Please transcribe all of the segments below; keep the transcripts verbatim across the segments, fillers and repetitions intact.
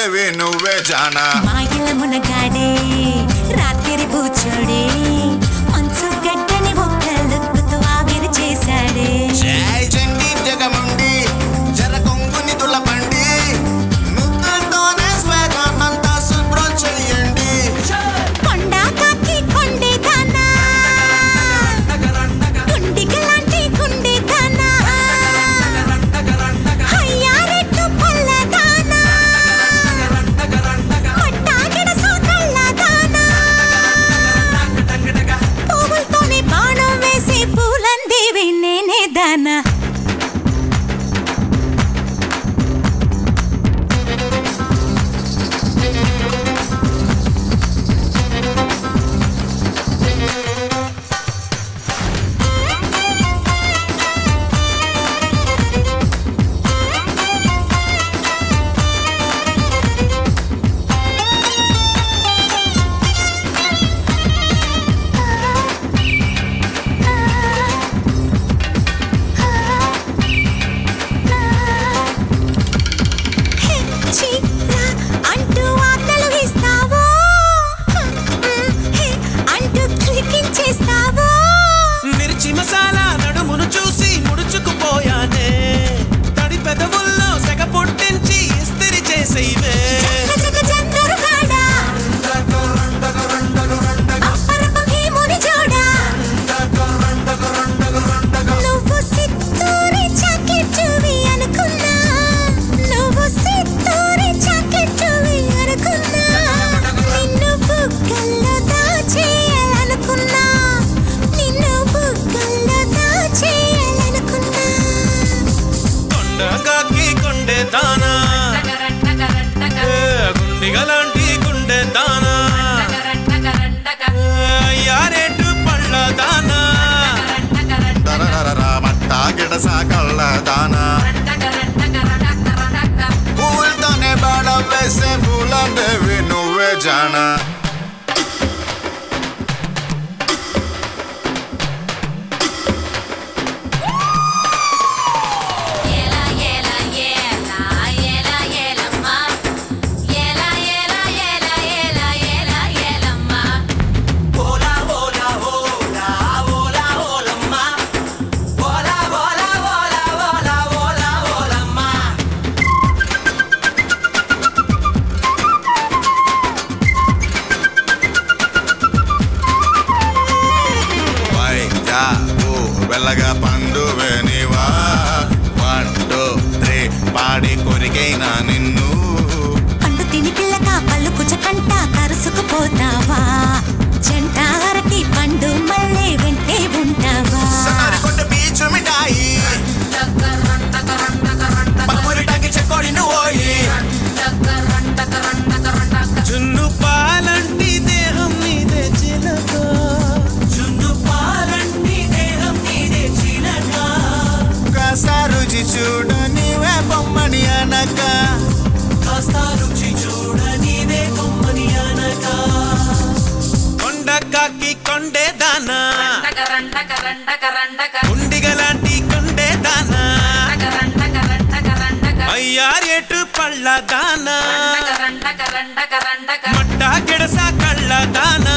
దేవి నువ్వే జానా మాయల మునగాడే రాత్రి పూచోడే మంచు గడ్డని ఒక్కలుక్కుతూ ఆవిరి చేశాడే జై చండి జగముండి జర కొంగుని తులపండి ముద్దులతోనే స్వేదాన్నంతా శుభ్రం చెయ్యండి కొండ కాకి కొండే దానా గుండిగ లాంటి గుండె దానా అయ్యారెట్టు పల్ల దానా మట్టాగిడ సోకళ్ళ దానా పువ్వులతోనే బాణం వేసి పూలందేవి నేనే దానా చీరా అంటూ ఆటలు వేస్తావో అంటూ క్లికించేస్తావో మిర్చి మసాలా నడుమును చూసి ముడుచుకుపోయానే తడి పెదవుల్లో సెగ పుట్టించి ఇస్తిరి చేసేవే జగ జందరుగాడా అప్పరపు భీముని జోడా నువ్వు సిత్తూరి చాకెట్టువి అనుకున్నా నువ్వు సిత్తూరి చాకెట్టువి అనుకున్నా నిన్ను బుగ్గల్లో దాచేయాలనుకున్నా నిన్ను బుగ్గల్లో దాచేయాలనుకున్నా కొండగాకి కొండే దానా గుండిగలాంటి గుండె దానా యారేటు పళ్ళ దానా దరరర మట్టా గిడస కళ్ళ దానా పూలతోనే బాణం వేసే పూలందేవి నువ్వే జానా ఏలా ఏలా ఏలా ఏలా ఏలమ్మా ఏలా ఏలా ఏలా ఏలా ఏలా ఏలమ్మా ఓలా ఓలా ఓలా ఓలా ఓలమ్మా ఓలా ఓలా ఓలా ఓలా ఓలా ఓలమ్మా వైద్యా ఓ వెల్లగా పండువే నీవా వన్ టూ త్రీ పాడి కొరికైనా నిన్ను పండు తిని పిల్లగా పళ్ళు కుచకంట కరుసుకుపోతావా జంట అరటి పండు మళ్ళీ వెంటే ఉంటావా సనారి కొండ బీచు మిఠాయి పప్పురిటాకి చెక్కోడి నువ్వోయి జున్ను పాలంటి దేహం నీదే చిలక జున్ను పాలంటి దేహం నీదే చిలక కాస్త రుచి చూడు నీవే బొమ్మని అనక కాస్త రుచి చూడ నీదే కొమ్మని అనక కొండకాకి కొండే దానా గుండిగలాంటి కొండే దానా అయ్యారేటు పళ్ళ దానా మట్టా గిడస కళ్ళ దానా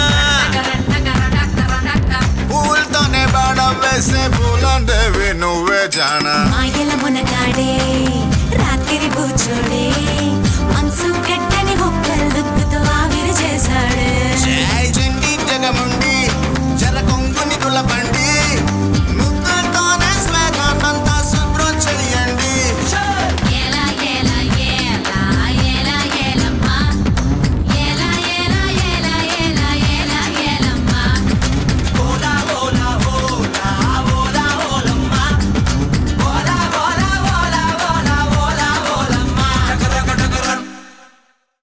పూలతోనే బాణం వేసే పూలందేవి నువ్వే జానా మాయల మునగాడే రాత్రి పూచోడే మనసు